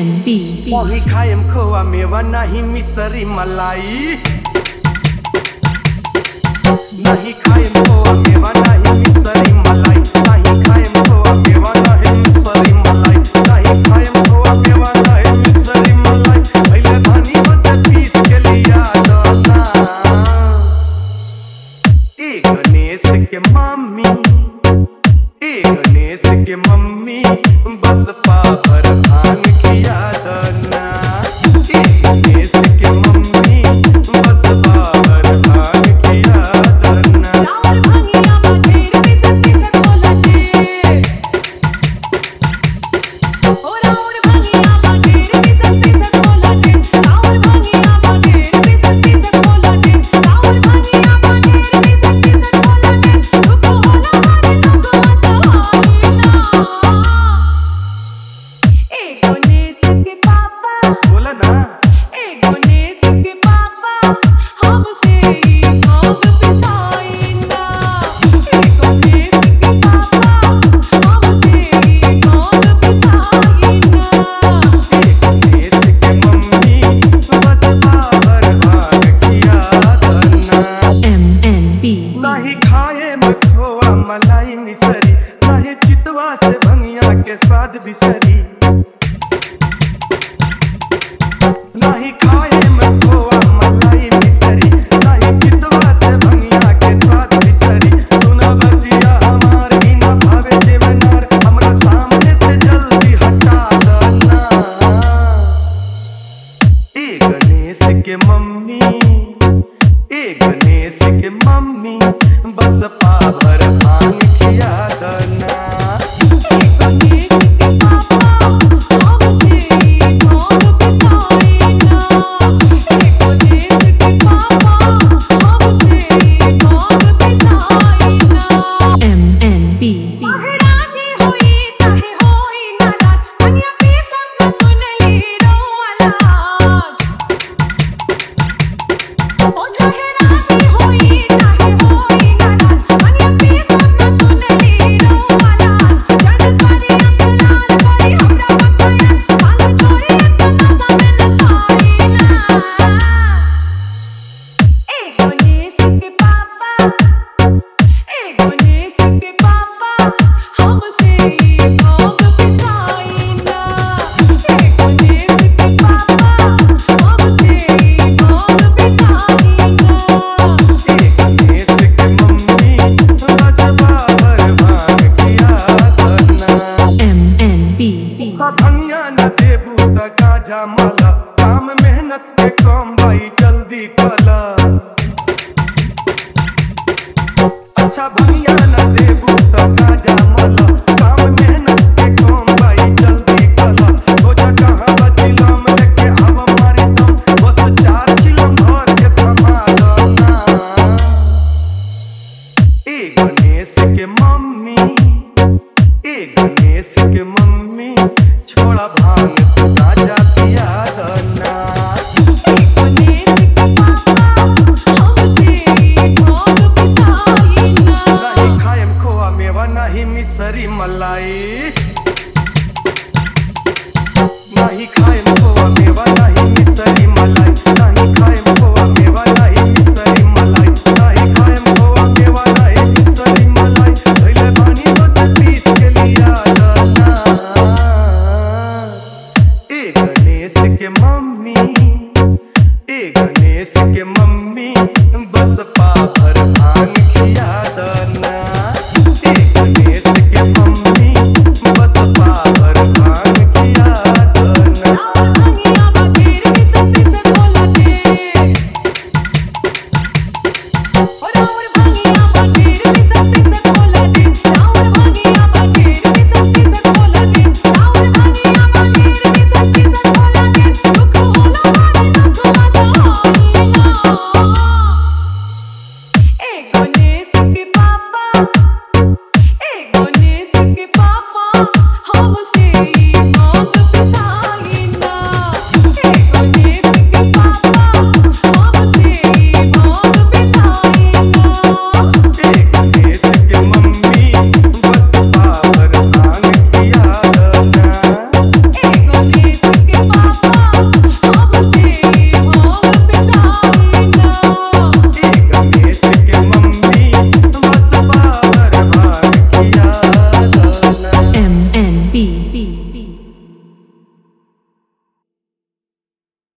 MNB वही खाएम खोआ मेवा नहीं मिसरी मलाई, नहीं खाएम खोआ मेवा नहीं मिसरी मलाई, नहीं खाएम खोआ मेवा नहीं मिसरी मलाई, नहीं खाएम खोआ मेवा नहीं मिसरी मलाई। पहले धानी बच्चे पीस के लिया दाना, ए गणेश के मम्मी, ए गणेश के मम्मी बस पावर भांग खिया दना, ए गणेश के मम्मी बस पावर भांग खिया दना। राउर भंगिया में ढेर पिसत बोलते, ओ राउर भंगिया में ढेर पिसत बोलते, राउर भंगिया में ढेर पिसत बोलते, राउर भंगिया में ढेर पिसत बोलते, दुख होला मारे दुख मसवाईना। ए गणेश के पापा बोला ना, ए गणेश के पापा हमसे ही भांग पिसाईना। ए गणेश के पापा हमसे ही भांग पिसाईना। ए गणेश के मम्मी बस पावर भांग खिया दना। MNB नहीं खाए में खोआ मलाई मिसरी, नहीं चितवा से भंगिया के स्वाद बिसरी, नहीं खाए में खोआ मलाई मिसरी, नहीं चितवा से भंगिया के स्वाद बिसरी। सुना बतिया हमार ही न भावे देवनार, हमरा सामने से जल्दी हटा दना, ए गणेश के मम्मी, ए गणेश के मम्मी बस पावर भांग खिया दना। ए गणेश के पापा हमसे ही भांग पिसाईना। ए गणेश के पापा हमसे ही भांग पिसाईना। MNB महाराजी होई चाहे होई नाराज, दुनिया की सब सुनली रोवालाज। ओ चाहे राजी होई चाहे होई नाराज, दुनिया की सब सुनली रोवालाज। जग करी अखलास करी हमरा बकवास, भांग छोड़ी अखलास में नसाईना। ए गणेश के पापा, ए गणेश के पापा हमसे ही भांग पिसाईना। ए गणेश के पापा हमसे ही भांग पिसाईना। ए गणेश के मम्मी बस पावर भांग खिया दना। MNB भंगिया न देबू त गाजा माला, काम मेहनत के काम भाई जल्दी कला। अच्छा भंगिया न देबू त गाजा माला, काम मेहनत के काम भाई जल्दी कला। हो जा कहाँ बचिलम लेके हवा मारी दम, बस 4 चिलम भर के थमा दना। ए गणेश के मम्मी, ए गणेश के मम्मी छोड़ा भांग तो गाजा पिया दना। ए गणेश के पापा हमसे ही भांग पिसाईना। नहीं खाएम खोआ मेवा नहीं मिसरी मलाई, नहीं खाएम खोआ मेवा नहीं मिसरी मलाई, नहीं खाएम खोआ मेवा नहीं मिसरी मलाई, नहीं खाएम खोआ मेवा नहीं मिसरी मलाई। पहले पानी बच्चे पीस के लिया दना, ए गणेश के मम्मी, ए गणेश के मम्मी बस पावर